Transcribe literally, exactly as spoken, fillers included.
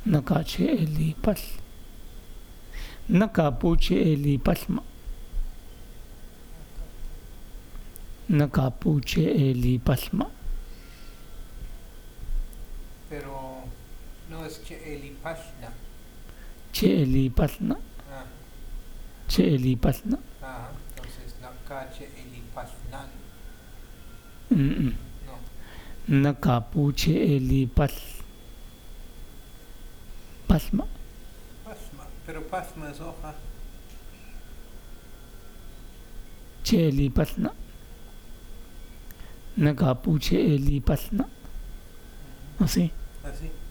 Nakache eli pal. Nakapuche eli palma. Nakapuche eli palma. Pero no es che eli pasna. Che eli palna. Ah, Che eli palna. ah, entonces nakache eli pasnan. Mm, mm. No, Nakapuche eli pal. Palma. pasma. Pero pasma es hoja. Che eli palna. Nakapuche eli palna. Así. Así.